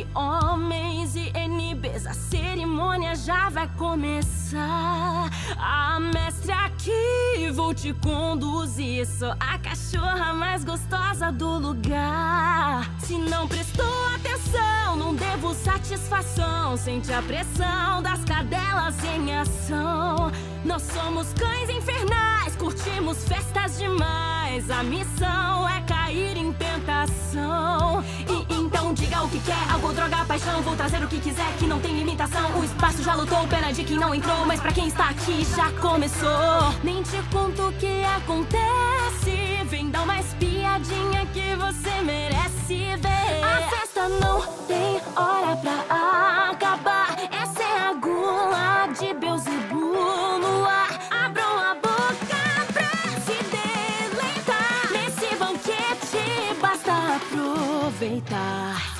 entre homens e NBs. A cerimônia já vai começar. A mestre aqui, vou te conduzir. Sou a cachorra mais gostosa do lugar. Se não prestou atenção, não devo satisfação. Sente a pressão das cadelas em ação. Nós somos cães infernais, curtimos festas demais. A missão é cair em tentação. E então diga o que quer, álcool, droga, paixão. Vou trazer o que quiser, que não tem limitação. O espaço já lotou, pena de quem não entrou. Mas pra quem está aqui já começou. Nem te conto o que acontece. Vem dar uma espiadinha que você merece ver. A festa não tem hora pra acabar. Essa é a gula de Beelzebub no ar. Abram a boca pra se deleitar. Nesse banquete basta aproveitar.